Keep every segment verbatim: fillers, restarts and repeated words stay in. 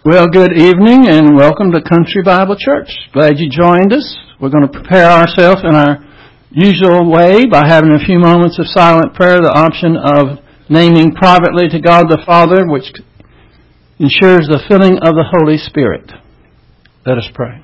Well, good evening and welcome to Country Bible Church. Glad you joined us. We're going to prepare ourselves in our usual way by having a few moments of silent prayer, the option of naming privately to God the Father, which ensures the filling of the Holy Spirit. Let us pray.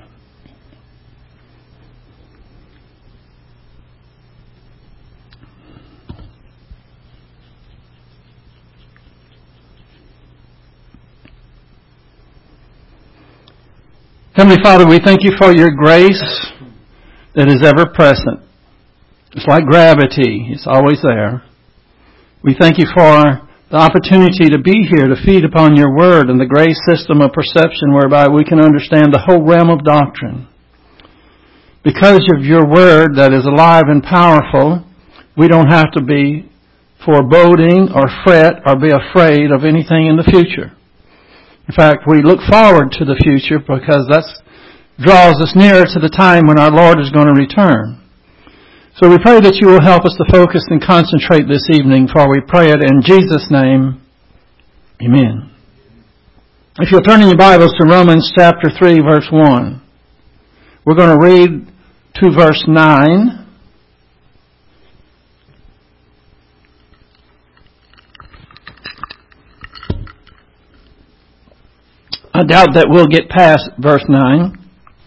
Heavenly Father, we thank you for your grace that is ever present. It's like gravity. It's always there. We thank you for the opportunity to be here to feed upon your word and the grace system of perception whereby we can understand the whole realm of doctrine. Because of your word that is alive and powerful, we don't have to be foreboding or fret or be afraid of anything in the future. In fact, we look forward to the future because that draws us nearer to the time when our Lord is going to return. So we pray that you will help us to focus and concentrate this evening, for we pray it in Jesus' name. Amen. If you'll turn in your Bibles to Romans chapter three, verse one. We're going to read to verse nine. I doubt that we'll get past verse nine.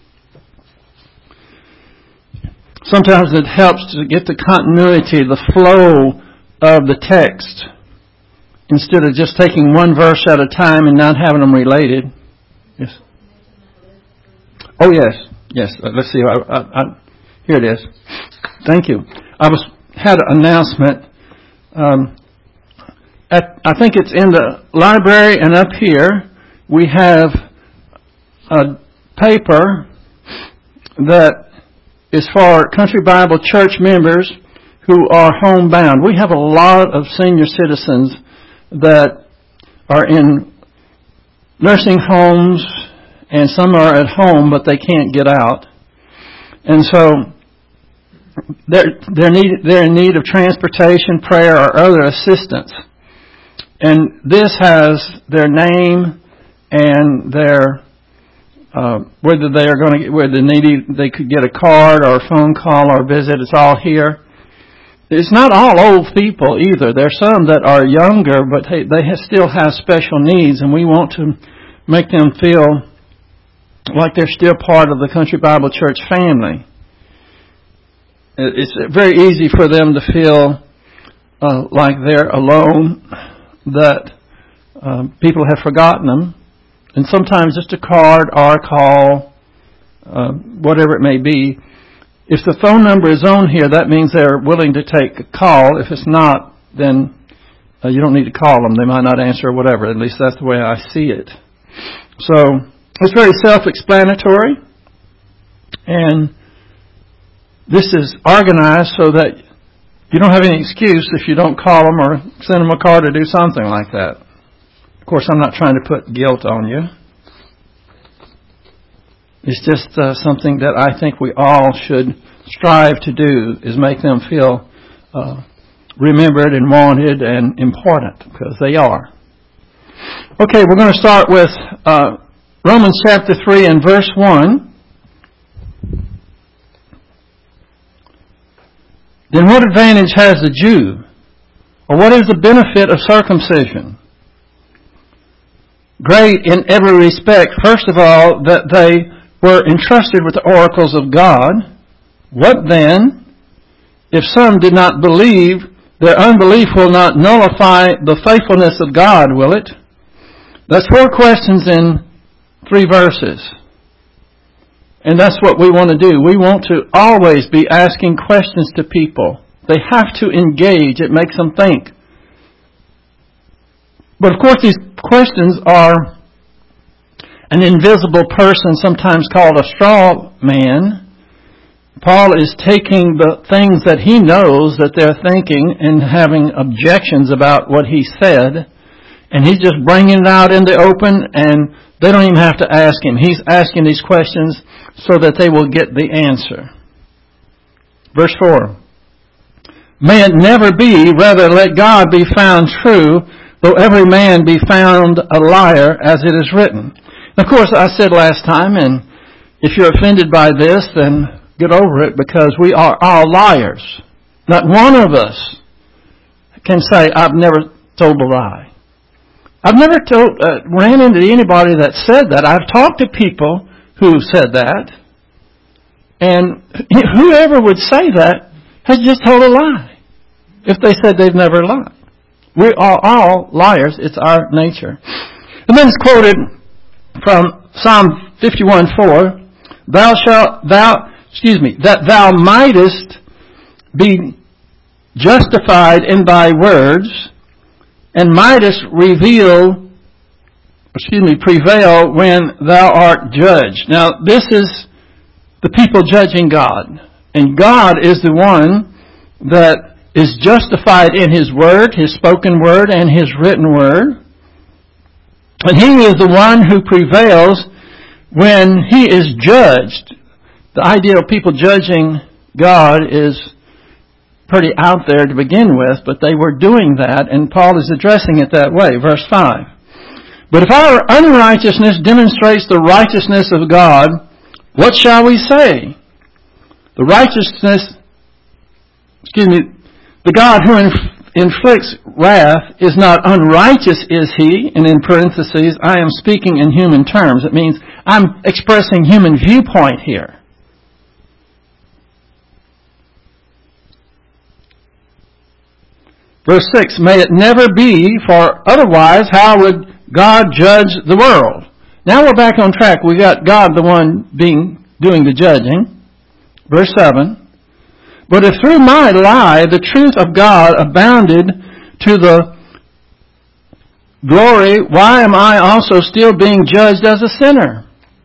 Sometimes it helps to get the continuity, the flow of the text, instead of just taking one verse at a time and not having them related. Yes. Oh, yes. Yes. Let's see. I, I, I, here it is. Thank you. I was had an announcement. Um, at, I think it's in the library and up here. We have a paper that is for Country Bible Church members who are homebound. We have a lot of senior citizens that are in nursing homes, and some are at home, but they can't get out. And so they're, they're, need, they're in need of transportation, prayer, or other assistance. And this has their name and their uh, whether they are going to get, whether they need they could get a card or a phone call or a visit. It's all here. It's not all old people either. There's some that are younger, but they, they still have special needs, and we want to make them feel like they're still part of the Country Bible Church family. It's very easy for them to feel uh, like they're alone, that um, people have forgotten them. And sometimes just a card or a call, uh, whatever it may be. If the phone number is on here, that means they're willing to take a call. If it's not, then uh, you don't need to call them. They might not answer or whatever. At least that's the way I see it. So it's very self-explanatory. And this is organized so that you don't have any excuse if you don't call them or send them a card or do something like that. Of course, I'm not trying to put guilt on you. It's just uh, something that I think we all should strive to do, is make them feel uh, remembered and wanted and important, because they are. Okay, we're going to start with uh, Romans chapter three and verse one. Then what advantage has the Jew? Or what is the benefit of circumcision? Great in every respect. First of all, that they were entrusted with the oracles of God. What then? If some did not believe, their unbelief will not nullify the faithfulness of God, will it? That's four questions in three verses. And that's what we want to do. We want to always be asking questions to people. They have to engage. It makes them think. But of course, these questions are an invisible person, sometimes called a straw man. Paul is taking the things that he knows that they're thinking and having objections about what he said, and he's just bringing it out in the open, and they don't even have to ask him. He's asking these questions so that they will get the answer. Verse four. May it never be, rather let God be found true, though every man be found a liar, as it is written. Of course, I said last time, and if you're offended by this, then get over it, because we are all liars. Not one of us can say, I've never told a lie. I've never told, uh, ran into anybody that said that. I've talked to people who said that, and whoever would say that has just told a lie if they said they've never lied. We are all liars. It's our nature. And then it's quoted from Psalm fifty-one four, Thou shalt, thou, excuse me, that thou mightest be justified in thy words, and mightest reveal, excuse me, prevail when thou art judged. Now, this is the people judging God. And God is the one that is justified in His Word, His spoken Word, and His written Word. And He is the one who prevails when He is judged. The idea of people judging God is pretty out there to begin with, but they were doing that, and Paul is addressing it that way. Verse five. But if our unrighteousness demonstrates the righteousness of God, what shall we say? The righteousness, excuse me, the God who inf- inflicts wrath is not unrighteous, is He? And in parentheses, I am speaking in human terms. It means I'm expressing human viewpoint here. Verse six, may it never be, for otherwise how would God judge the world? Now we're back on track. We got God the one being doing the judging. Verse seven, but if through my lie the truth of God abounded to the glory, why am I also still being judged as a sinner?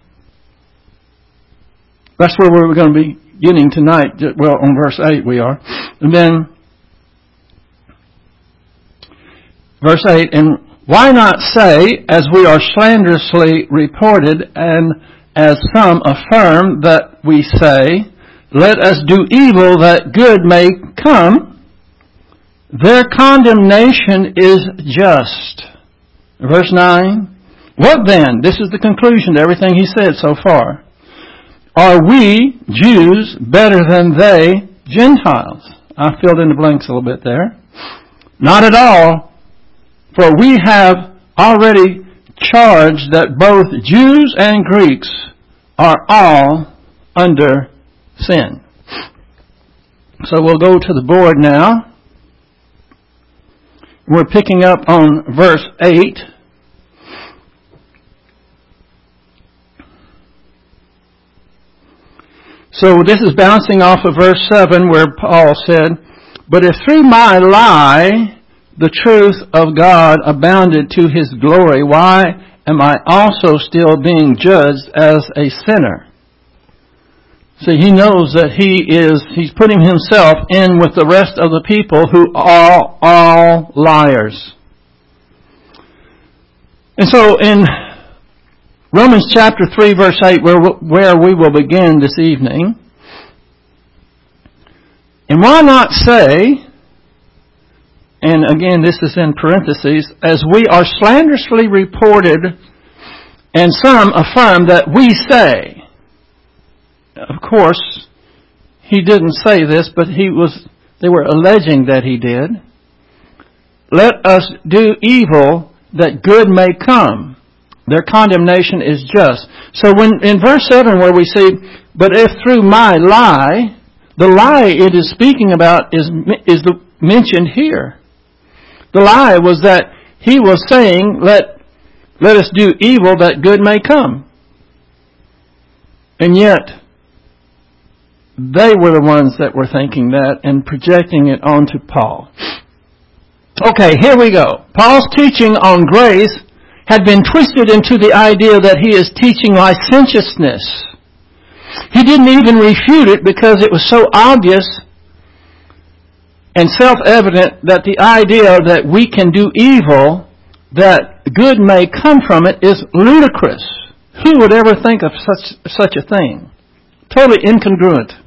That's where we're going to be getting tonight. Well, on verse eight we are. And then verse eight, and why not say, as we are slanderously reported, and as some affirm that we say, let us do evil that good may come. Their condemnation is just. Verse nine, what then? This is the conclusion to everything he said so far. Are we, Jews, better than they, Gentiles? I filled in the blanks a little bit there. Not at all. For we have already charged that both Jews and Greeks are all under sin. So we'll go to the board now. We're picking up on verse eight. So this is bouncing off of verse seven where Paul said, but if through my lie the truth of God abounded to His glory, why am I also still being judged as a sinner? See, he knows that he is, he's putting himself in with the rest of the people who are all liars. And so in Romans chapter three verse eight, where, where we will begin this evening, and why not say, and again, this is in parentheses, as we are slanderously reported, and some affirm that we say. Of course, he didn't say this, but he was, they were alleging that he did. Let us do evil that good may come. Their condemnation is just. So when in verse seven where we see, but if through my lie, the lie it is speaking about is, is the, mentioned here. The lie was that he was saying, let, let us do evil that good may come. And yet, they were the ones that were thinking that and projecting it onto Paul. Okay, here we go. Paul's teaching on grace had been twisted into the idea that he is teaching licentiousness. He didn't even refute it because it was so obvious and self-evident that the idea that we can do evil, that good may come from it, is ludicrous. Who would ever think of such such a thing? Totally incongruent.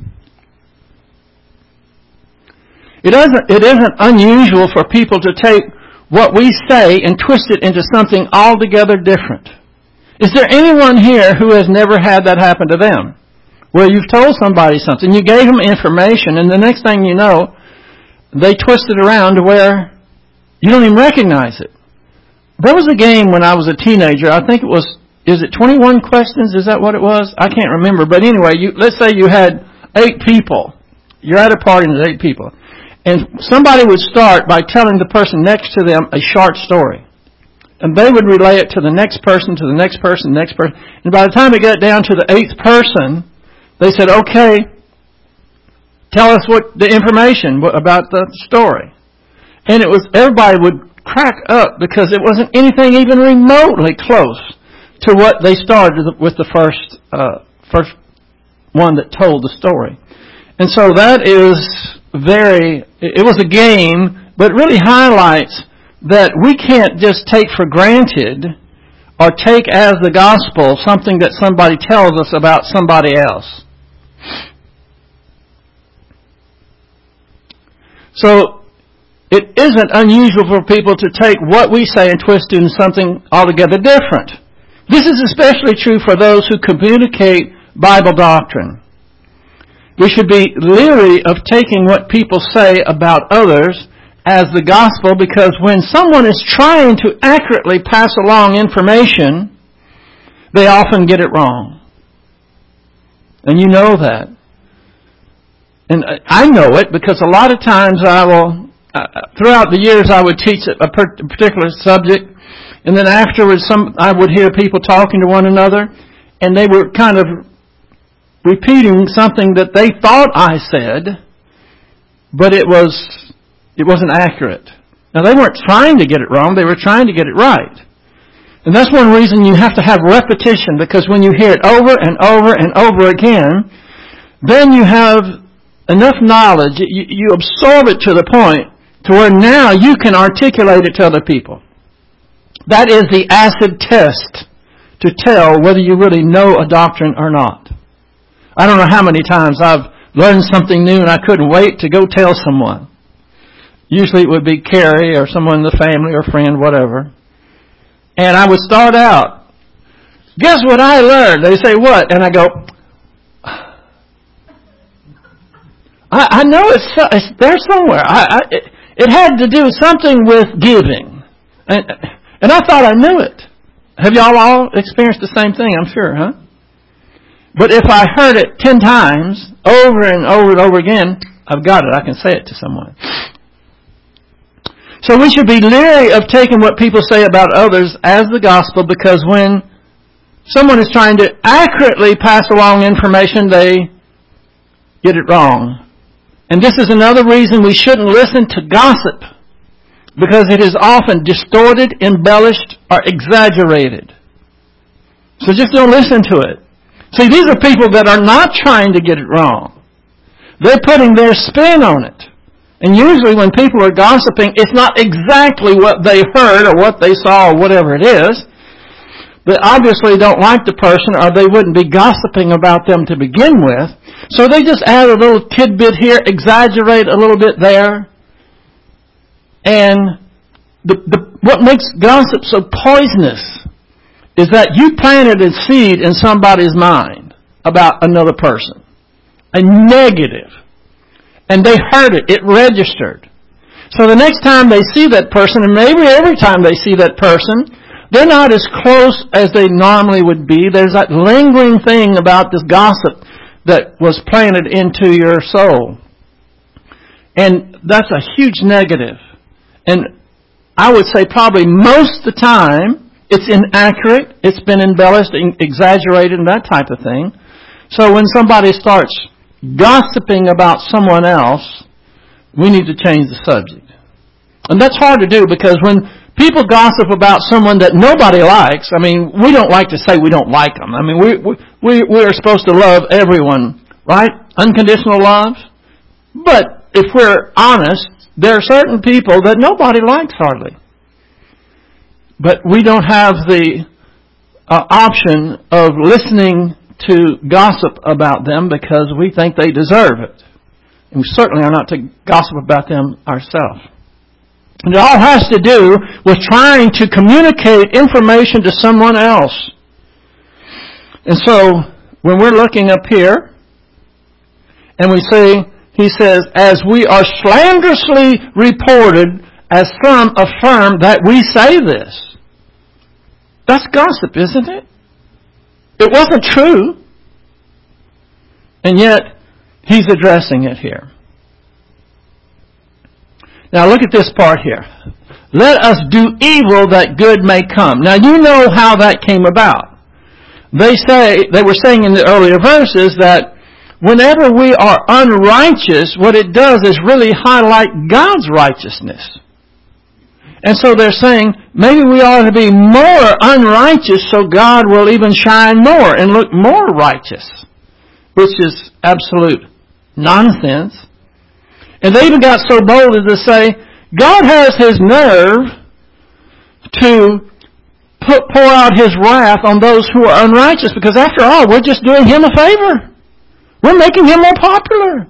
It isn't, it isn't unusual for people to take what we say and twist it into something altogether different. Is there anyone here who has never had that happen to them? Where you've told somebody something, you gave them information, and the next thing you know, they twist it around to where you don't even recognize it. There was a game when I was a teenager. I think it was, is it twenty-one questions? Is that what it was? I can't remember. But anyway, you, let's say you had eight people. You're at a party and there's eight people. And somebody would start by telling the person next to them a short story. And they would relay it to the next person, to the next person, next person. And by the time it got down to the eighth person, they said, okay, tell us what the information about the story. And it was, everybody would crack up because it wasn't anything even remotely close to what they started with the first, uh, first one that told the story. And so that is very, it was a game, but it really highlights that we can't just take for granted or take as the gospel something that somebody tells us about somebody else. So it isn't unusual for people to take what we say and twist it into something altogether different. This is especially true for those who communicate Bible doctrine. We should be leery of taking what people say about others as the gospel, because when someone is trying to accurately pass along information, they often get it wrong. And you know that. And I know it because a lot of times I will, uh, throughout the years I would teach a particular subject, and then afterwards some I would hear people talking to one another, and they were kind of repeating something that they thought I said, but it was it wasn't accurate. Now they weren't trying to get it wrong, they were trying to get it right. And that's one reason you have to have repetition, because when you hear it over and over and over again, then you have enough knowledge, you, you absorb it to the point to where now you can articulate it to other people. That is the acid test to tell whether you really know a doctrine or not. I don't know how many times I've learned something new and I couldn't wait to go tell someone. Usually it would be Carrie or someone in the family or friend, whatever. And I would start out, guess what I learned? They say, what? And I go, I, I know it's, it's there somewhere. I, I, it, it had to do something with giving. And, and I thought I knew it. Have y'all all experienced the same thing, I'm sure, huh? But if I heard it ten times, over and over and over again, I've got it. I can say it to someone. So we should be leery of taking what people say about others as the gospel, because when someone is trying to accurately pass along information, they get it wrong. And this is another reason we shouldn't listen to gossip, because it is often distorted, embellished, or exaggerated. So just don't listen to it. See, these are people that are not trying to get it wrong. They're putting their spin on it. And usually when people are gossiping, it's not exactly what they heard or what they saw or whatever it is. They obviously don't like the person, or they wouldn't be gossiping about them to begin with. So they just add a little tidbit here, exaggerate a little bit there. And the, the, what makes gossip so poisonous is that you planted a seed in somebody's mind about another person. A negative. And they heard it. It registered. So the next time they see that person, and maybe every time they see that person, they're not as close as they normally would be. There's that lingering thing about this gossip that was planted into your soul. And that's a huge negative. And I would say probably most of the time, it's inaccurate, it's been embellished, exaggerated, and that type of thing. So when somebody starts gossiping about someone else, we need to change the subject. And that's hard to do, because when people gossip about someone that nobody likes, I mean, we don't like to say we don't like them. I mean, we we we are supposed to love everyone, right? Unconditional love. But if we're honest, there are certain people that nobody likes hardly. But we don't have the uh, option of listening to gossip about them because we think they deserve it. And we certainly are not to gossip about them ourselves. And it all has to do with trying to communicate information to someone else. And so, when we're looking up here, and we see, he says, as we are slanderously reported, as some affirm that we say this. That's gossip, isn't it? It wasn't true. And yet, he's addressing it here. Now look at this part here. Let us do evil that good may come. Now you know how that came about. They say, they were saying in the earlier verses that whenever we are unrighteous, what it does is really highlight God's righteousness. And so they're saying, maybe we ought to be more unrighteous so God will even shine more and look more righteous. Which is absolute nonsense. And they even got so bold as to say, God has His nerve to put, pour out His wrath on those who are unrighteous, because after all, we're just doing Him a favor. We're making Him more popular.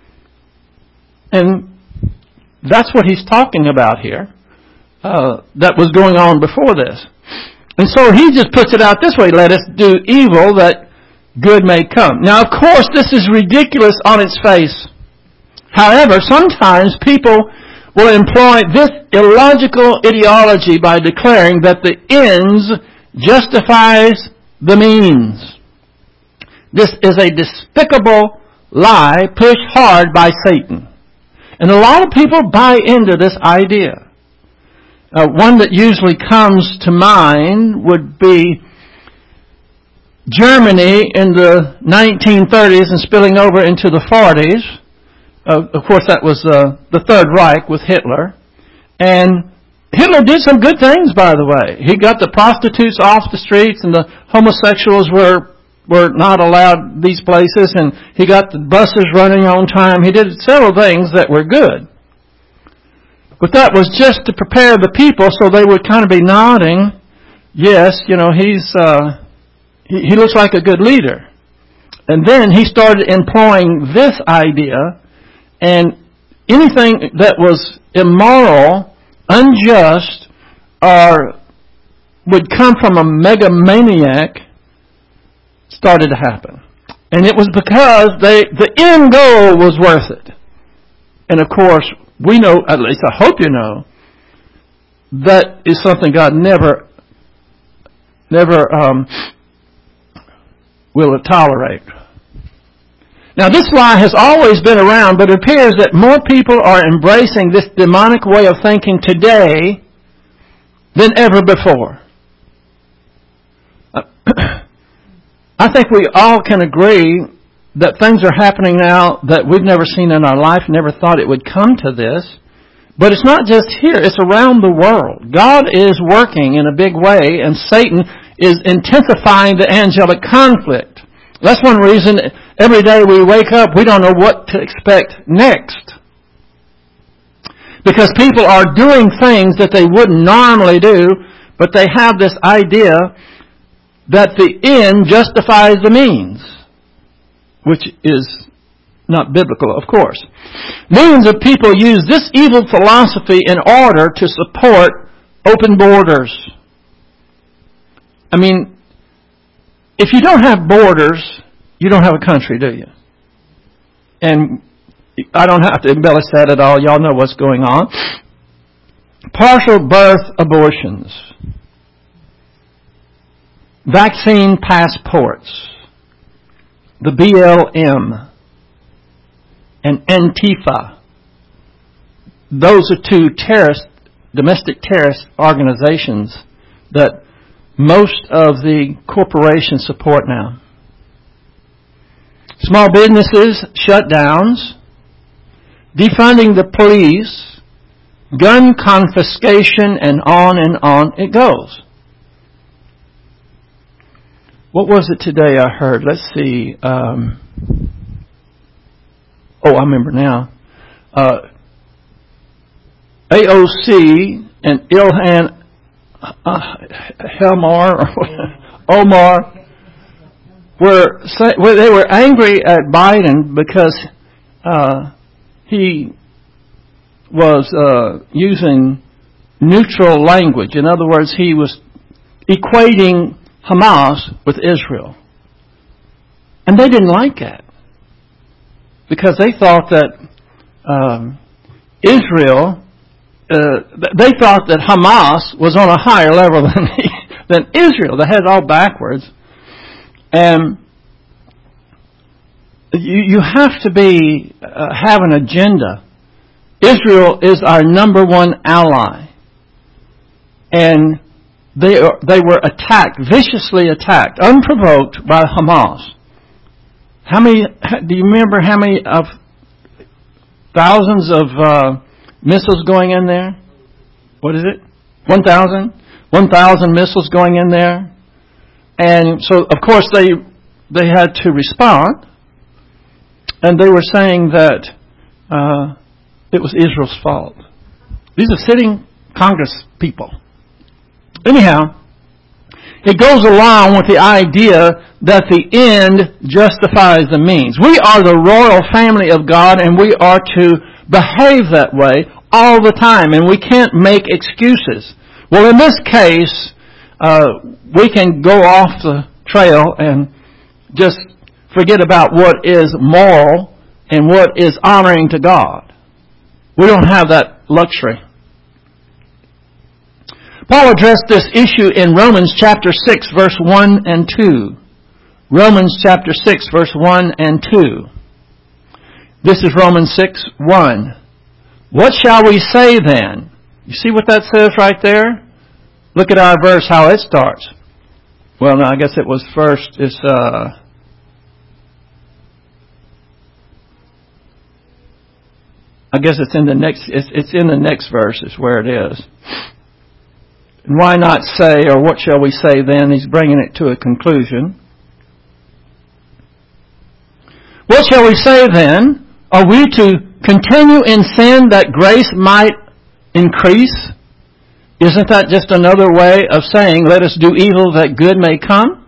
And that's what He's talking about here. Uh, that was going on before this. And so He just puts it out this way, let us do evil that good may come. Now, of course, this is ridiculous on its face. However, sometimes people will employ this illogical ideology by declaring that the ends justifies the means. This is a despicable lie pushed hard by Satan. And a lot of people buy into this idea. Uh, one that usually comes to mind would be Germany in the nineteen thirties and spilling over into the forties. Uh, of course, that was uh, the Third Reich with Hitler. And Hitler did some good things, by the way. He got the prostitutes off the streets, and the homosexuals were were not allowed these places, and he got the buses running on time. He did several things that were good. But that was just to prepare the people so they would kind of be nodding, yes, you know, he's uh, he, he looks like a good leader. And then he started employing this idea, and anything that was immoral, unjust, or would come from a megalomaniac started to happen. And it was because they the end goal was worth it. And of course, we know, at least I hope you know, that is something God never, never um, will tolerate. Now, this lie has always been around, but it appears that more people are embracing this demonic way of thinking today than ever before. I think we all can agree that things are happening now that we've never seen in our life, never thought it would come to this. But it's not just here, it's around the world. God is working in a big way, and Satan is intensifying the angelic conflict. That's one reason every day we wake up, we don't know what to expect next. Because people are doing things that they wouldn't normally do, but they have this idea that the end justifies the means, which is not biblical, of course. Millions of people use this evil philosophy in order to support open borders. I mean, if you don't have borders, you don't have a country, do you? And I don't have to embellish that at all. Y'all know what's going on. Partial birth abortions. Vaccine passports. The B L M. And Antifa. Those are two terrorist, domestic terrorist organizations that most of the corporations support now. Small businesses shutdowns, defunding the police, gun confiscation, and on and on it goes. What was it today I heard? Let's see. Um, oh, I remember now. Uh, A O C and Ilhan uh, Helmar or Omar were well, they were angry at Biden because uh, he was uh, using neutral language. In other words, he was equating Hamas with Israel. And they didn't like that. Because they thought that um, Israel, uh, they thought that Hamas was on a higher level than, than Israel. They had it all backwards. And you, you have to be, uh, have an agenda. Israel is our number one ally. And they are, they were attacked, viciously attacked, unprovoked by Hamas. How many, do you remember how many of thousands of uh, missiles going in there? What is it? One thousand? One thousand missiles going in there. And so, of course, they they had to respond. And they were saying that uh, it was Israel's fault. These are sitting Congress people. Anyhow, it goes along with the idea that the end justifies the means. We are the royal family of God, and we are to behave that way all the time, and we can't make excuses. Well, in this case, uh, we can go off the trail and just forget about what is moral and what is honoring to God. We don't have that luxury. Paul addressed this issue in Romans chapter six, verse one and two. Romans chapter six, verse one and two. This is Romans six, one. What shall we say then? You see what that says right there? Look at our verse, how it starts. Well, no, I guess it was first. It's, uh, I guess it's in the next, it's, it's in the next verse is where it is. And why not say, or what shall we say then? He's bringing it to a conclusion. What shall we say then? Are we to continue in sin that grace might increase? Isn't that just another way of saying, let us do evil that good may come?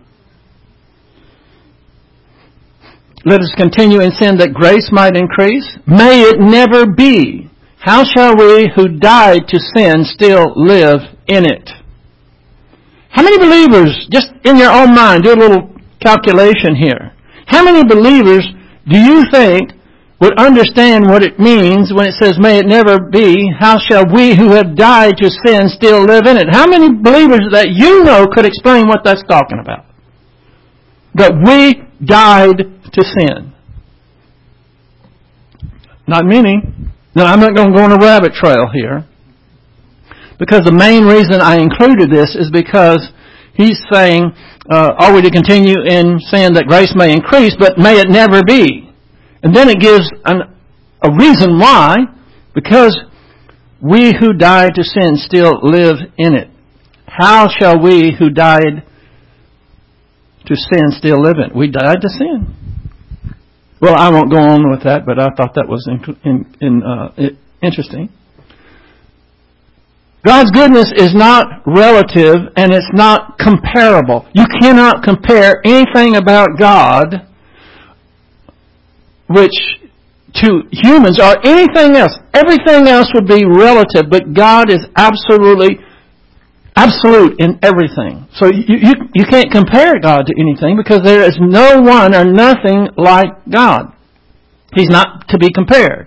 Let us continue in sin that grace might increase? May it never be. How shall we who died to sin still live in it? How many believers, just in your own mind, do a little calculation here. How many believers do you think would understand what it means when it says, may it never be, how shall we who have died to sin still live in it? How many believers that you know could explain what that's talking about? That we died to sin. Not many. Now, I'm not going to go on a rabbit trail here. Because the main reason I included this is because he's saying, uh, are we to continue in sin that grace may increase, but may it never be? And then it gives an, a reason why. Because we who died to sin still live in it. How shall we who died to sin still live in it? We died to sin. Well, I won't go on with that, but I thought that was in, in, in, uh, interesting. God's goodness is not relative and it's not comparable. You cannot compare anything about God which to humans or anything else. Everything else would be relative, but God is absolutely absolute in everything. So you, you, you can't compare God to anything because there is no one or nothing like God. He's not to be compared.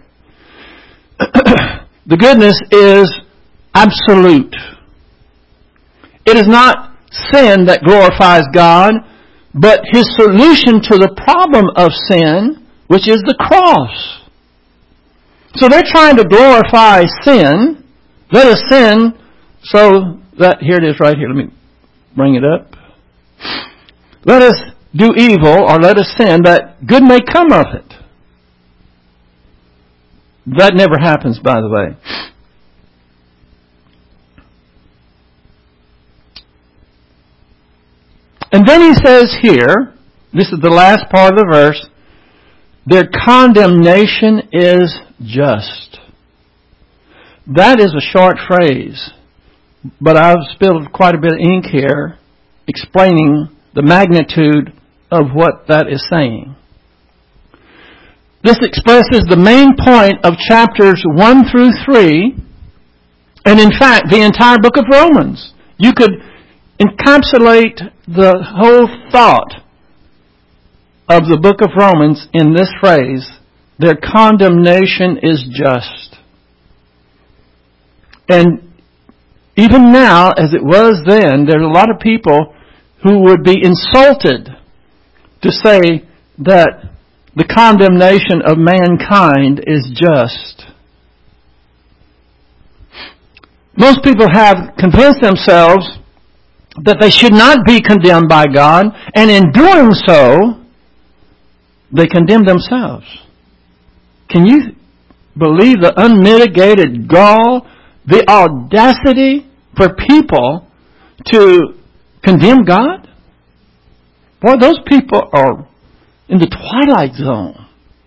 The goodness is absolute. It is not sin that glorifies God, but His solution to the problem of sin, which is the cross. So they're trying to glorify sin. Let us sin so that, here it is right here, let me bring it up. Let us do evil, or let us sin, that good may come of it. That never happens, by the way. And then he says here, this is the last part of the verse, their condemnation is just. That is a short phrase, but I've spilled quite a bit of ink here explaining the magnitude of what that is saying. This expresses the main point of chapters one through three, and in fact, the entire book of Romans. You could encapsulate the whole thought of the book of Romans in this phrase, their condemnation is just. And even now, as it was then, there's a lot of people who would be insulted to say that the condemnation of mankind is just. Most people have convinced themselves that they should not be condemned by God, and in doing so, they condemn themselves. Can you believe the unmitigated gall, the audacity for people to condemn God? Boy, those people are in the twilight zone.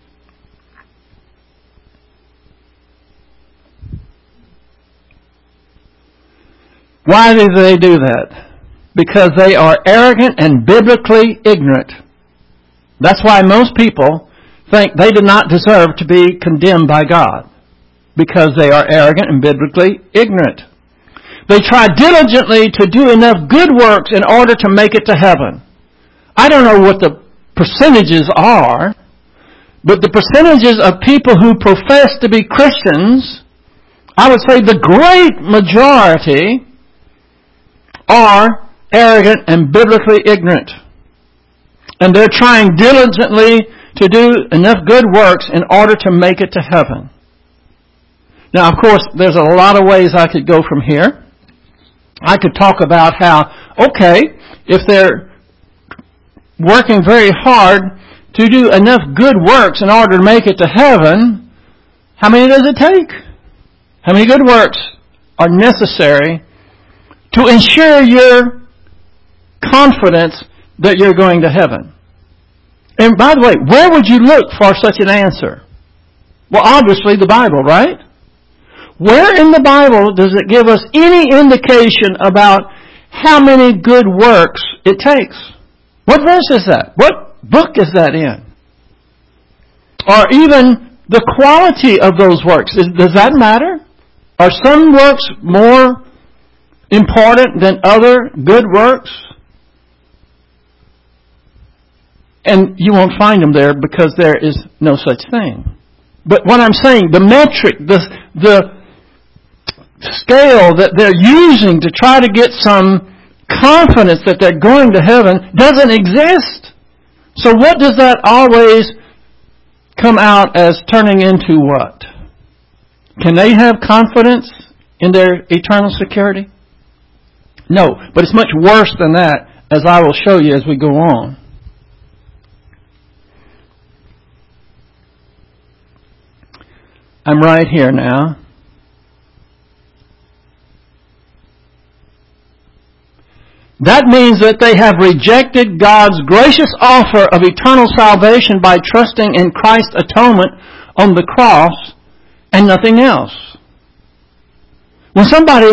Why do they do that? Because they are arrogant and biblically ignorant. That's why most people think they do not deserve to be condemned by God, because they are arrogant and biblically ignorant. They try diligently to do enough good works in order to make it to heaven. I don't know what the percentages are, but the percentages of people who profess to be Christians, I would say the great majority are arrogant and biblically ignorant. And they're trying diligently to do enough good works in order to make it to heaven. Now, of course, there's a lot of ways I could go from here. I could talk about how, okay, if they're working very hard to do enough good works in order to make it to heaven, how many does it take? How many good works are necessary to ensure your confidence that you're going to heaven? And by the way, where would you look for such an answer? Well, obviously the Bible, right? Where in the Bible does it give us any indication about how many good works it takes? What verse is that? What book is that in? Or even the quality of those works. Is, does that matter? Are some works more important than other good works? And you won't find them there because there is no such thing. But what I'm saying, the metric, the, the scale that they're using to try to get some confidence that they're going to heaven doesn't exist. So what does that always come out as turning into what? Can they have confidence in their eternal security? No, but it's much worse than that, as I will show you as we go on. I'm right here now. That means that they have rejected God's gracious offer of eternal salvation by trusting in Christ's atonement on the cross and nothing else. When somebody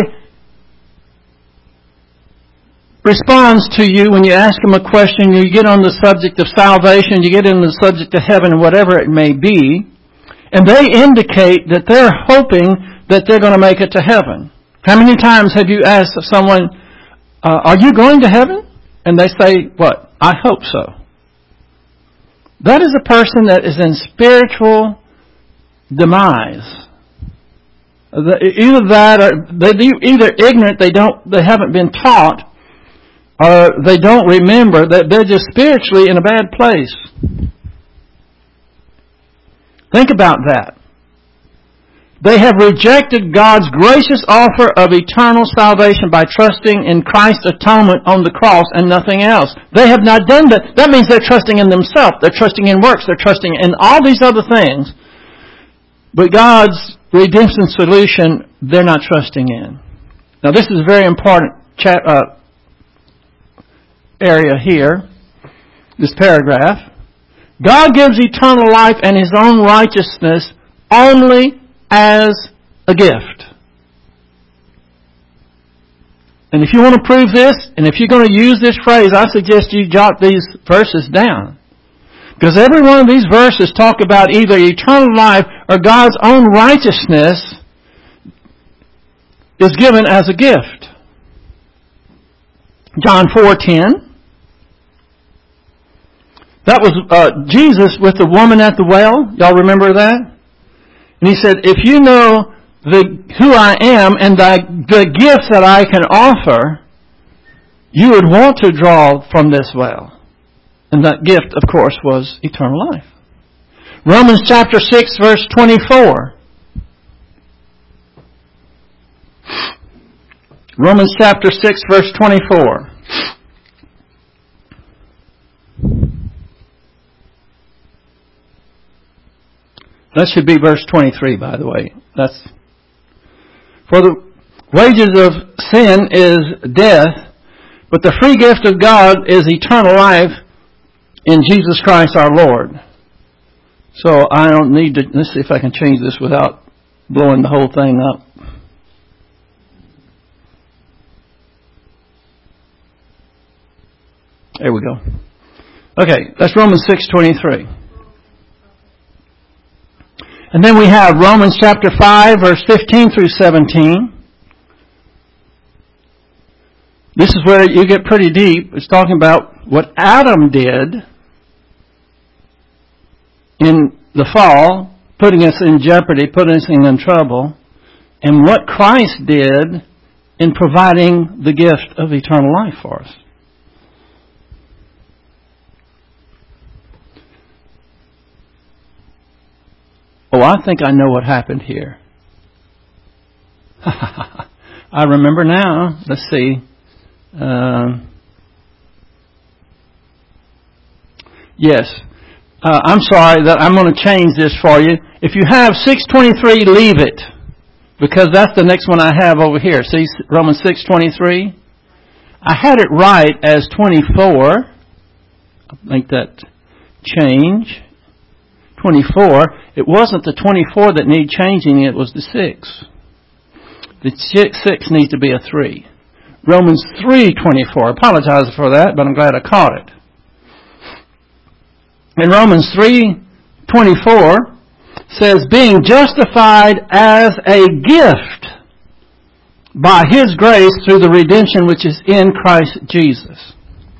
responds to you, when you ask them a question, you get on the subject of salvation, you get on the subject of heaven, whatever it may be, and they indicate that they're hoping that they're going to make it to heaven. How many times have you asked someone, uh, are you going to heaven? And they say, what? I hope so. That is a person that is in spiritual demise. Either that, or they're either ignorant, they don't, they haven't been taught, or they don't remember that they're just spiritually in a bad place. Think about that. They have rejected God's gracious offer of eternal salvation by trusting in Christ's atonement on the cross and nothing else. They have not done that. That means they're trusting in themselves. They're trusting in works. They're trusting in all these other things. But God's redemption solution, they're not trusting in. Now this is a very important chat, uh, area here, this paragraph. God gives eternal life and His own righteousness only as a gift. And if you want to prove this, and if you're going to use this phrase, I suggest you jot these verses down. Because every one of these verses talk about either eternal life or God's own righteousness is given as a gift. John four ten. That was uh, Jesus with the woman at the well. Y'all remember that? And he said, if you know the who I am and the, the gifts that I can offer, you would want to draw from this well. And that gift, of course, was eternal life. Romans chapter six, verse twenty-four. Romans chapter six, verse twenty-four. That should be verse twenty-three, by the way. That's for the wages of sin is death, but the free gift of God is eternal life in Jesus Christ our Lord. So I don't need to, let's see if I can change this without blowing the whole thing up. There we go. Okay, that's Romans six twenty-three. And then we have Romans chapter five, verse fifteen through seventeen. This is where you get pretty deep. It's talking about what Adam did in the fall, putting us in jeopardy, putting us in trouble, and what Christ did in providing the gift of eternal life for us. Oh, I think I know what happened here. I remember now. Let's see. Um, yes. Uh, I'm sorry that I'm going to change this for you. If you have six twenty-three, leave it. Because that's the next one I have over here. See, Romans six twenty-three? I had it right as twenty-four. I'll make that change. twenty-four. It wasn't the twenty-four that needed changing, it was the six. The six needs to be a three. Romans three twenty-four. I apologize for that, but I'm glad I caught it. In Romans three twenty-four says, being justified as a gift by His grace through the redemption which is in Christ Jesus.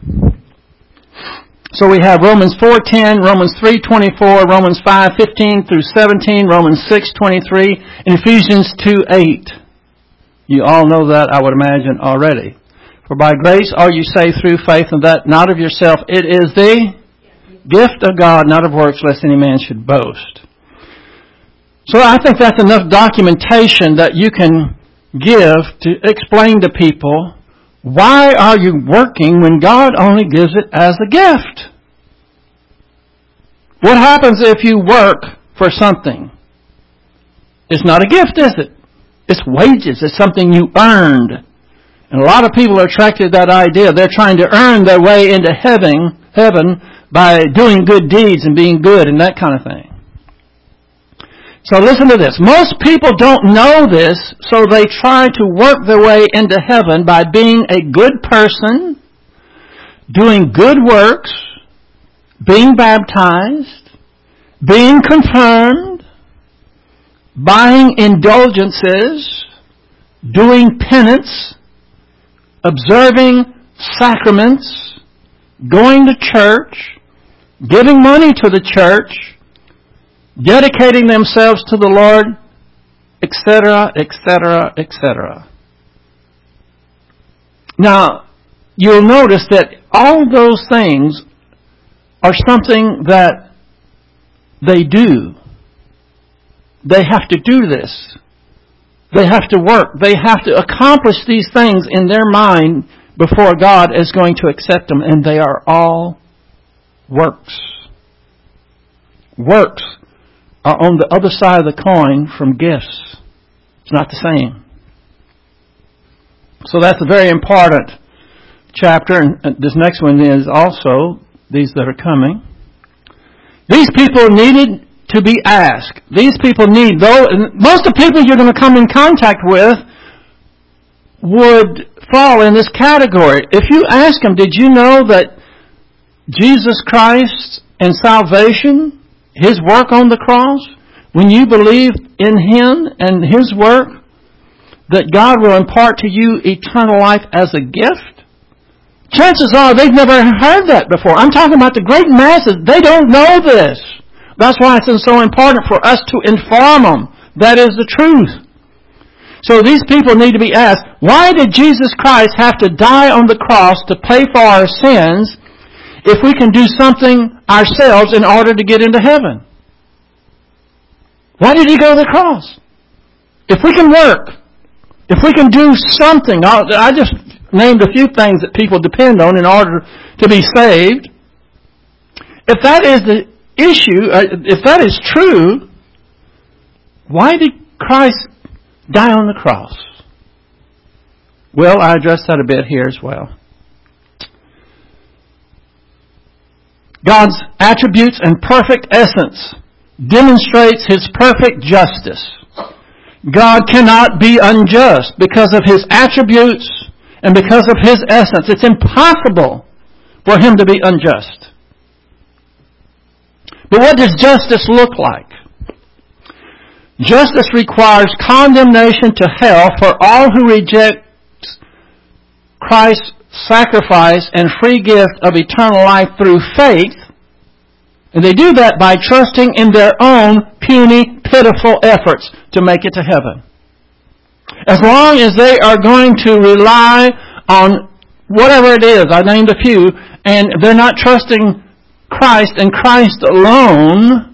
So we have Romans four ten, Romans three twenty-four, Romans five fifteen through seventeen, Romans six twenty-three, and Ephesians two eight. You all know that, I would imagine, already. For by grace are you saved through faith, and that not of yourself. It is the gift of God, not of works, lest any man should boast. So I think that's enough documentation that you can give to explain to people, why are you working when God only gives it as a gift? What happens if you work for something? It's not a gift, is it? It's wages. It's something you earned. And a lot of people are attracted to that idea. They're trying to earn their way into heaven, heaven by doing good deeds and being good and that kind of thing. So listen to this. Most people don't know this, so they try to work their way into heaven by being a good person, doing good works, being baptized, being confirmed, buying indulgences, doing penance, observing sacraments, going to church, giving money to the church, dedicating themselves to the Lord, et cetera, et cetera, et cetera. Now, you'll notice that all those things are something that they do. They have to do this. They have to work. They have to accomplish these things in their mind before God is going to accept them. And they are all works. Works are on the other side of the coin from gifts. It's not the same. So that's a very important chapter. And this next one is also these that are coming. These people needed to be asked. These people need, though, most of the people you're going to come in contact with would fall in this category. If you ask them, did you know that Jesus Christ and salvation, His work on the cross, when you believe in Him and His work, that God will impart to you eternal life as a gift? Chances are they've never heard that before. I'm talking about the great masses. They don't know this. That's why it's so important for us to inform them. That is the truth. So these people need to be asked, why did Jesus Christ have to die on the cross to pay for our sins if we can do something ourselves in order to get into heaven? Why did He go to the cross? If we can work, if we can do something, I just named a few things that people depend on in order to be saved. If that is the issue, if that is true, why did Christ die on the cross? Well, I addressed that a bit here as well. God's attributes and perfect essence demonstrates His perfect justice. God cannot be unjust because of His attributes and because of His essence. It's impossible for Him to be unjust. But what does justice look like? Justice requires condemnation to hell for all who reject Christ's sacrifice and free gift of eternal life through faith. And they do that by trusting in their own puny, pitiful efforts to make it to heaven. As long as they are going to rely on whatever it is, I named a few, and they're not trusting Christ and Christ alone,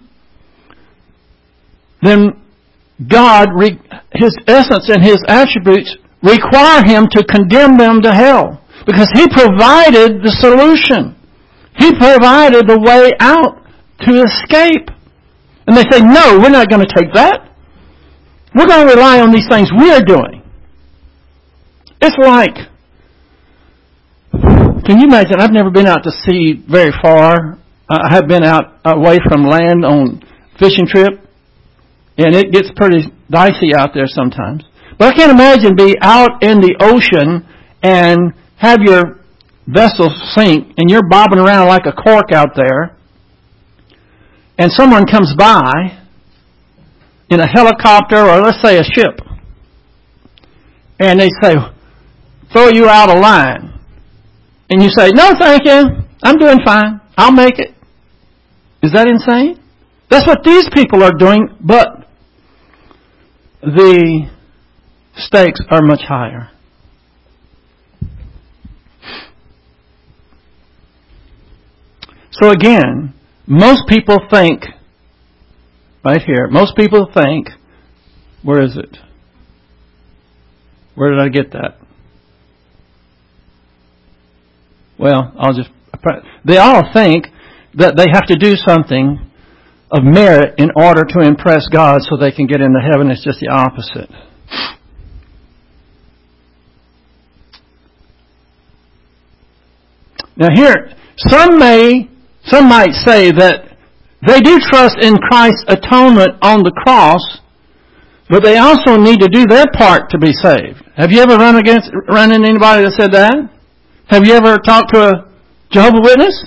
then God, His essence and His attributes require Him to condemn them to hell. Because He provided the solution. He provided the way out to escape. And they say, no, we're not going to take that. We're going to rely on these things we're doing. It's like, can you imagine, I've never been out to sea very far. I have been out away from land on fishing trip. And it gets pretty dicey out there sometimes. But I can't imagine be out in the ocean and have your vessel sink and you're bobbing around like a cork out there. And someone comes by in a helicopter or let's say a ship. And they say, throw you out of line. And you say, no thank you, I'm doing fine, I'll make it. Is that insane? That's what these people are doing, but the stakes are much higher. So again, most people think, right here, most people think, where is it? Where did I get that? Well, I'll just, they all think that they have to do something of merit in order to impress God so they can get into heaven. It's just the opposite. Now here, some may, some might say that they do trust in Christ's atonement on the cross, but they also need to do their part to be saved. Have you ever run against, run into anybody that said that? Have you ever talked to a Jehovah's Witness?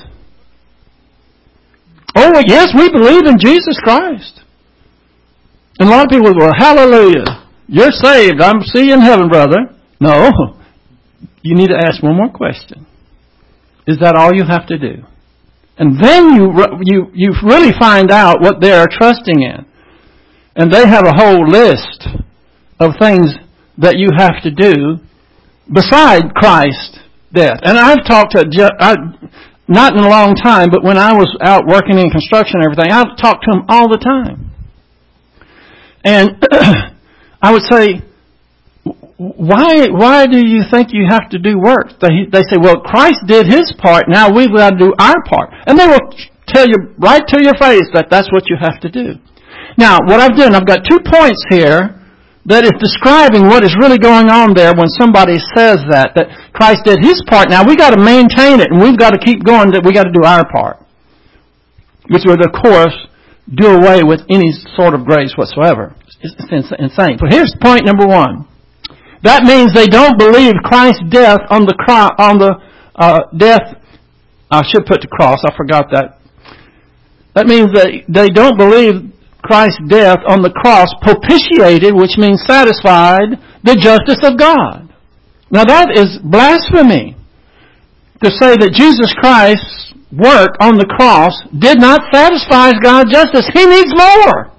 Oh, yes, we believe in Jesus Christ. And a lot of people go, well, hallelujah, you're saved. I'm see you in heaven, brother. No, you need to ask one more question. Is that all you have to do? And then you you you really find out what they are trusting in. And they have a whole list of things that you have to do beside Christ's death. And I've talked to, I, not in a long time, but when I was out working in construction and everything, I've talked to them all the time. And I would say, why why do you think you have to do work? They, they say, well, Christ did His part, now we've got to do our part. And they will tell you right to your face that that's what you have to do. Now, what I've done, I've got two points here that is describing what is really going on there when somebody says that, that Christ did His part. Now, we've got to maintain it, and we've got to keep going, that we've got to do our part. Which would, of course, do away with any sort of grace whatsoever. It's insane. So here's point number one. That means they don't believe Christ's death on the cross, on the uh, death. I should put the cross. I forgot that. That means that they don't believe Christ's death on the cross propitiated, which means satisfied, the justice of God. Now that is blasphemy. to say that Jesus Christ's work on the cross did not satisfy God's justice. He needs more.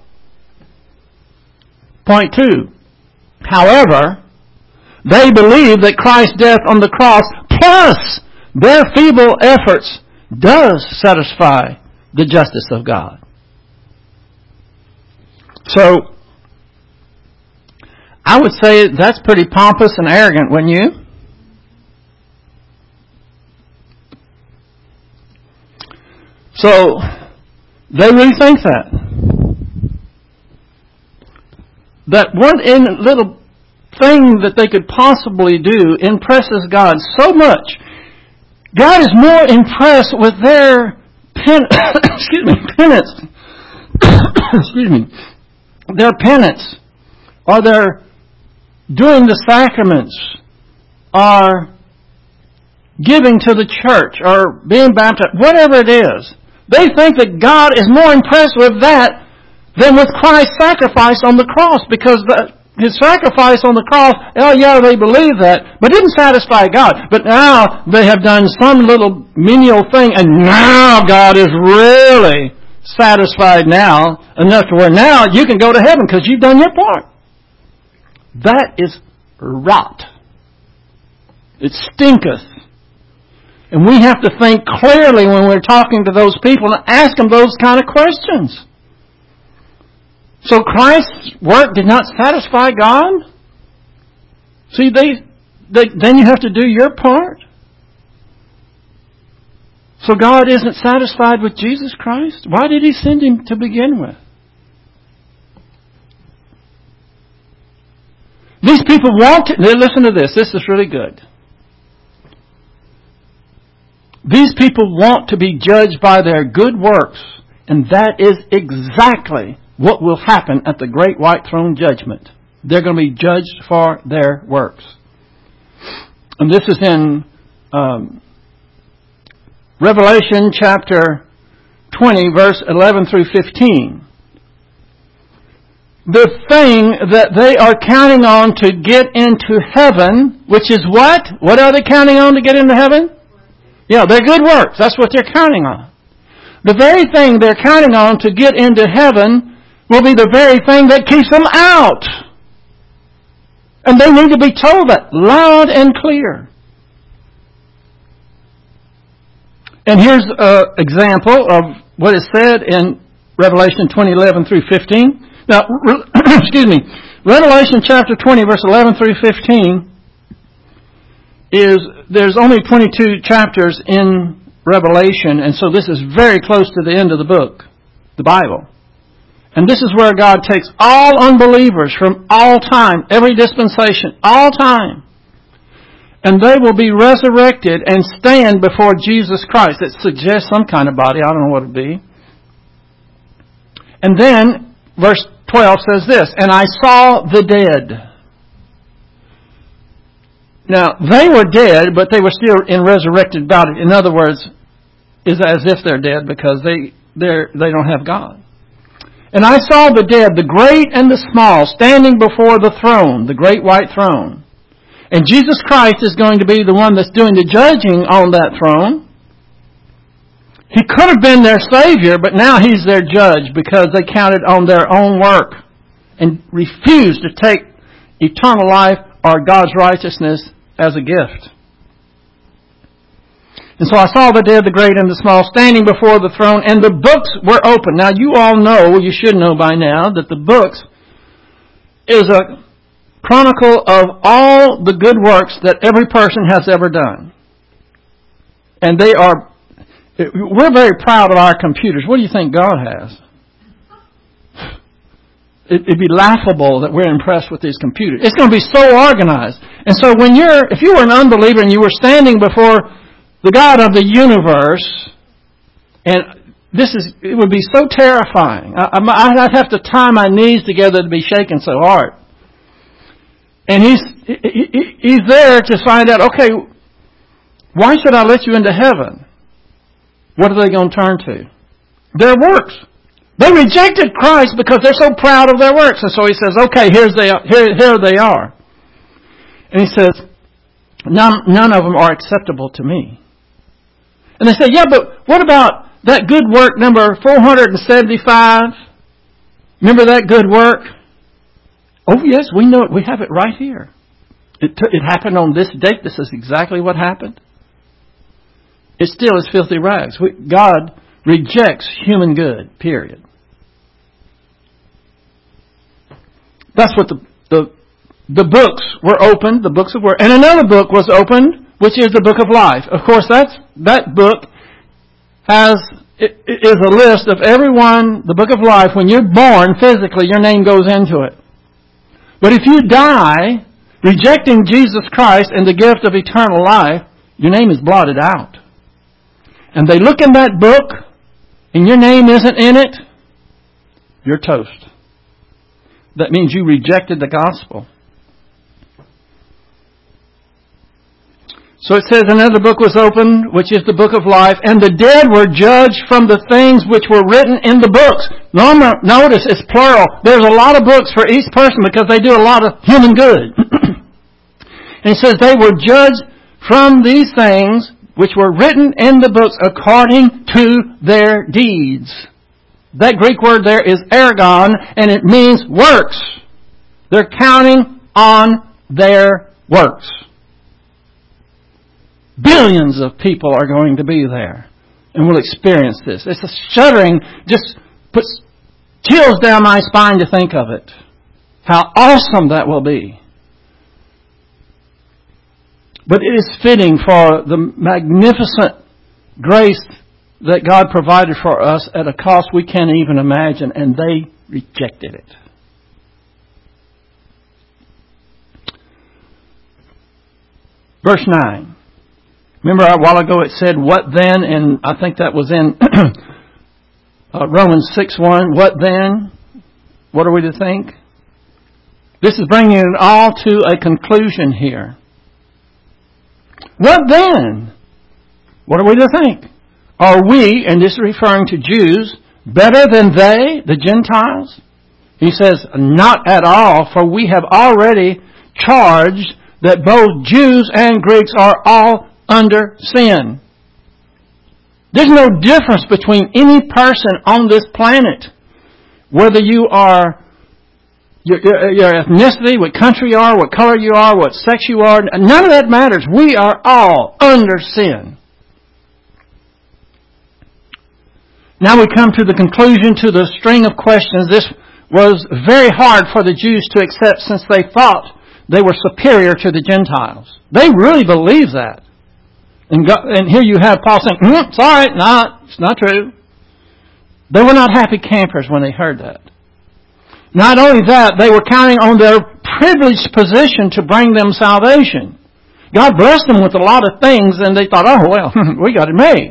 Point two. However, they believe that Christ's death on the cross plus their feeble efforts does satisfy the justice of God. So, I would say that's pretty pompous and arrogant, wouldn't you? So, they really think that. That one in little thing that they could possibly do impresses God so much. God is more impressed with their pen, excuse me, penance, excuse me, their penance, or their doing the sacraments, or giving to the church, or being baptized, whatever it is. They think that God is more impressed with that than with Christ's sacrifice on the cross, because the, His sacrifice on the cross, oh yeah, they believe that, but it didn't satisfy God. But now they have done some little menial thing, and now God is really satisfied now, enough to where now you can go to heaven because you've done your part. That is rot. It stinketh. And we have to think clearly when we're talking to those people and ask them those kind of questions. So Christ's work did not satisfy God? See, they, they, then you have to do your part. So God isn't satisfied with Jesus Christ? Why did He send Him to begin with? These people want to... Listen to this. This is really good. These people want to be judged by their good works, and that is exactly what will happen at the great white throne judgment. They're going to be judged for their works. And this is in um, Revelation chapter twenty, verse eleven through fifteen. The thing that they are counting on to get into heaven, which is what? What are they counting on to get into heaven? Yeah, their good works. That's what they're counting on. The very thing they're counting on to get into heaven will be the very thing that keeps them out. And they need to be told that loud and clear. And here's an example of what is said in Revelation twenty, eleven through fifteen. Now, excuse me, Revelation chapter twenty, verse eleven through fifteen is, there's only twenty-two chapters in Revelation, and so this is very close to the end of the book, the Bible. And this is where God takes all unbelievers from all time, every dispensation, all time, and they will be resurrected and stand before Jesus Christ. It suggests some kind of body. I don't know what it would be. And then, verse twelve says this, and I saw the dead. Now, they were dead, but they were still in resurrected body. In other words, it's as if they're dead because they they're, they don't have God. And I saw the dead, the great and the small, standing before the throne, the great white throne. And Jesus Christ is going to be the one that's doing the judging on that throne. He could have been their Savior, but now He's their judge because they counted on their own work and refused to take eternal life or God's righteousness as a gift. And so I saw the dead, the great and the small, standing before the throne, and the books were open. Now you all know, you should know by now, that the books is a chronicle of all the good works that every person has ever done. And they are, we're very proud of our computers. What do you think God has? It'd be laughable that we're impressed with these computers. It's going to be so organized. And so when you're, if you were an unbeliever and you were standing before the God of the universe, and this is, it would be so terrifying. I, I'd have to tie my knees together to be shaken so hard. And he's, he, he's there to find out, okay, why should I let you into heaven? What are they going to turn to? Their works. They rejected Christ because they're so proud of their works. And so he says, okay, here's they are, here, here they are. And he says, none, none of them are acceptable to me. And they say, yeah, but what about that good work number four hundred seventy-five? Remember that good work? Oh, yes, we know it. We have it right here. It, t- it happened on this date. This is exactly what happened. It still is filthy rags. We, God rejects human good, period. That's what the, the, the books were opened, the books of word. And another book was opened, which is the book of life. Of course, that's, that book has, it, it is a list of everyone, the book of life. When you're born, physically, your name goes into it. But if you die, rejecting Jesus Christ and the gift of eternal life, your name is blotted out. And they look in that book, and your name isn't in it, you're toast. That means you rejected the gospel. So it says another book was opened, which is the book of life, and the dead were judged from the things which were written in the books. Notice it's plural. There's a lot of books for each person because they do a lot of human good. And it says they were judged from these things which were written in the books according to their deeds. That Greek word there is ergon, and it means works. They're counting on their works. Billions of people are going to be there and will experience this. It's a shuddering, just puts chills down my spine to think of it. How awesome that will be. But it is fitting for the magnificent grace that God provided for us at a cost we can't even imagine, and they rejected it. Verse nine. Remember a while ago it said, what then? And I think that was in uh, Romans six one. What then? What are we to think? This is bringing it all to a conclusion here. What then? What are we to think? Are we, and this is referring to Jews, better than they, the Gentiles? He says, not at all, for we have already charged that both Jews and Greeks are all under sin. There's no difference between any person on this planet, whether you are Your, your, your ethnicity, what country you are, what color you are, what sex you are. None of that matters. We are all under sin. Now we come to the conclusion to the string of questions. This was very hard for the Jews to accept since they thought they were superior to the Gentiles. They really believed that. And, God, and here you have Paul saying, mm, sorry, not, it's not true. They were not happy campers when they heard that. Not only that, they were counting on their privileged position to bring them salvation. God blessed them with a lot of things, and they thought, oh, well, we got it made.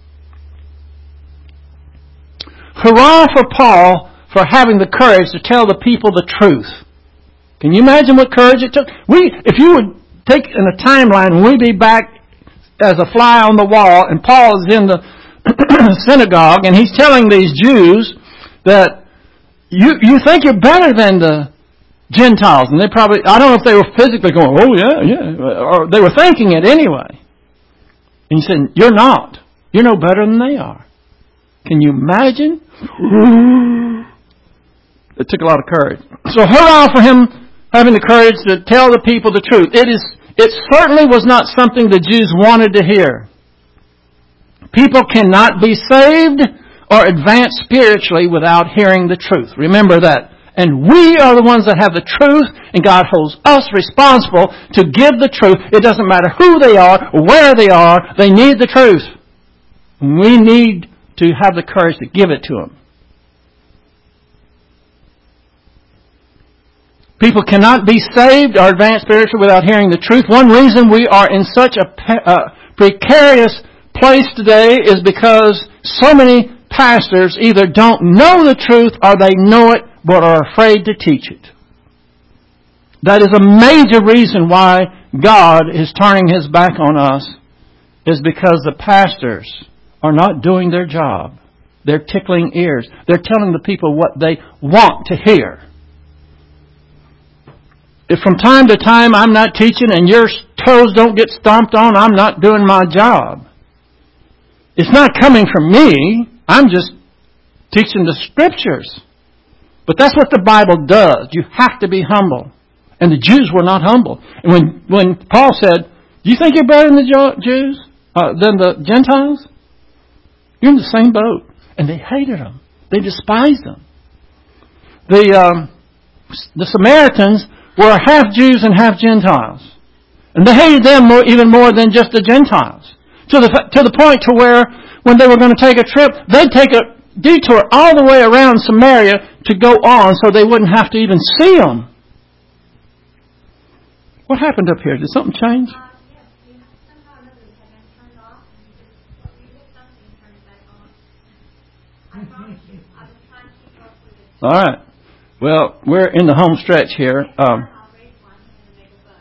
Hurrah for Paul for having the courage to tell the people the truth. Can you imagine what courage it took? We, if you would take in a timeline, we'd be back as a fly on the wall, and Paul is in the synagogue, and he's telling these Jews that You you think you're better than the Gentiles. And they probably, I don't know if they were physically going, oh yeah, yeah. Or they were thinking it anyway. And he said, you're not. You're no better than they are. Can you imagine? It took a lot of courage. So hurrah for him having the courage to tell the people the truth. It is, it certainly was not something the Jews wanted to hear. People cannot be saved or advance spiritually without hearing the truth. Remember that. And we are the ones that have the truth, and God holds us responsible to give the truth. It doesn't matter who they are or where they are, they need the truth. We need to have the courage to give it to them. People cannot be saved or advance spiritually without hearing the truth. One reason we are in such a uh, precarious place today is because so many pastors either don't know the truth or they know it but are afraid to teach it. That is a major reason why God is turning His back on us, is because the pastors are not doing their job. They're tickling ears. They're telling the people what they want to hear. If from time to time I'm not teaching and your toes don't get stomped on, I'm not doing my job. It's not coming from me. I'm just teaching the Scriptures. But that's what the Bible does. You have to be humble. And the Jews were not humble. And when, when Paul said, do you think you're better than the Jews? Uh, than the Gentiles? You're in the same boat. And they hated them. They despised them. The, um, the Samaritans were half Jews and half Gentiles. And they hated them more, even more than just the Gentiles. To the, to the point to where when they were going to take a trip, they'd take a detour all the way around Samaria to go on so they wouldn't have to even see them. What happened up here? Did something change? Uh, yes, we somehow or other had been turned off, and you just you hit something and turn it back on. I promise you, I was trying to keep up with it. All right. Well, we're in the home stretch here. Um, I'll raise one and make a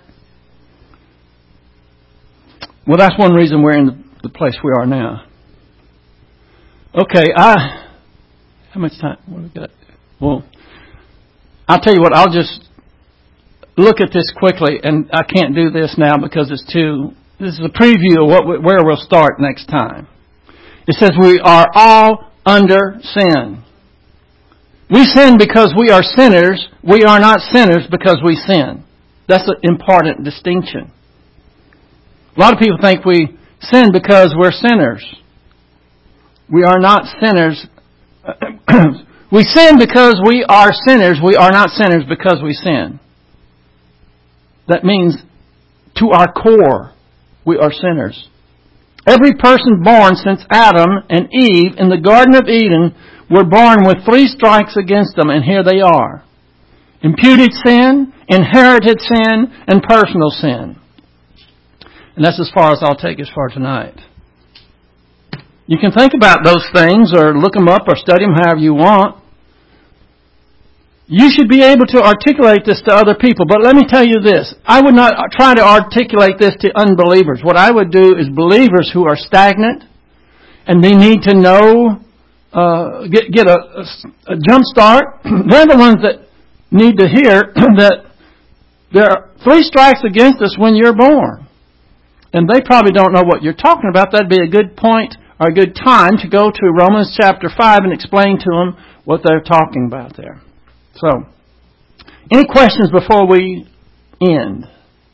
buzz. well, that's one reason we're in the, the place we are now. Okay, I. How much time? What do we got? Well, I'll tell you what. I'll just look at this quickly, and I can't do this now because it's too. This is a preview of what we, where we'll start next time. It says we are all under sin. We sin because we are sinners. We are not sinners because we sin. That's an important distinction. A lot of people think we sin because we're sinners. We are not sinners. We sin because we are sinners. We are not sinners because we sin. That means to our core, we are sinners. Every person born since Adam and Eve in the Garden of Eden were born with three strikes against them, and here they are. Imputed sin, inherited sin, and personal sin. And that's as far as I'll take us for tonight. You can think about those things or look them up or study them however you want. You should be able to articulate this to other people. But let me tell you this. I would not try to articulate this to unbelievers. What I would do is believers who are stagnant and they need to know, uh, get, get a, a, a jump start. They're the ones that need to hear that there are three strikes against us when you're born. And they probably don't know what you're talking about. That'd be a good point or a good time to go to Romans chapter five and explain to them what they're talking about there. So, any questions before we end?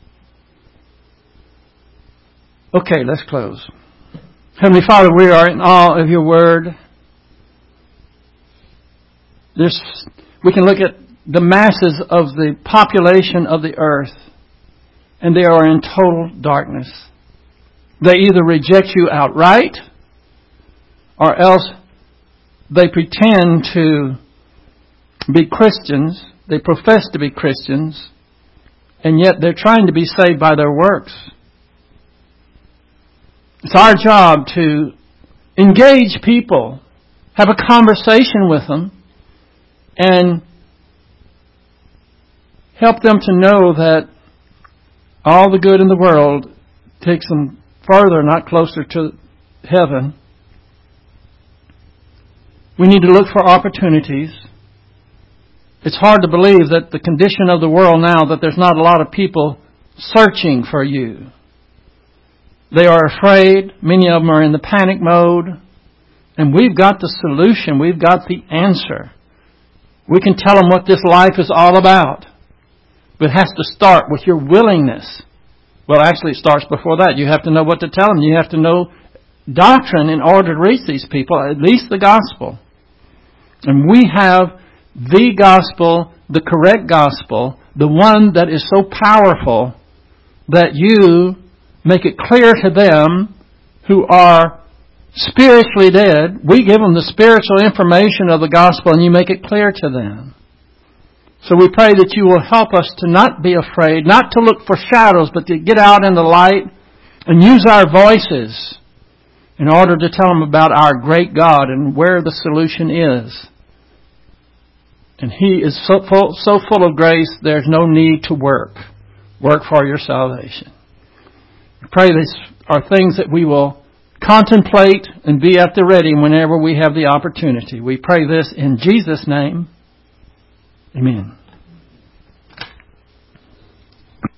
Okay, let's close. Heavenly Father, we are in awe of your word. There's, we can look at the masses of the population of the earth, and they are in total darkness. They either reject you outright, or else they pretend to be Christians. They profess to be Christians, and yet they're trying to be saved by their works. It's our job to engage people, have a conversation with them, and help them to know that all the good in the world takes them further, not closer to heaven. We need to look for opportunities. It's hard to believe that the condition of the world now, that there's not a lot of people searching for you. They are afraid. Many of them are in the panic mode. And we've got the solution. We've got the answer. We can tell them what this life is all about. But it has to start with your willingness. Well, actually, it starts before that. You have to know what to tell them. You have to know doctrine in order to reach these people, at least the gospel. And we have the gospel, the correct gospel, the one that is so powerful that you make it clear to them who are spiritually dead. We give them the spiritual information of the gospel and you make it clear to them. So we pray that you will help us to not be afraid, not to look for shadows, but to get out in the light and use our voices in order to tell them about our great God and where the solution is. And He is so full, so full of grace, there's no need to work. Work for your salvation. I pray these are things that we will contemplate and be at the ready whenever we have the opportunity. We pray this in Jesus' name. Amen.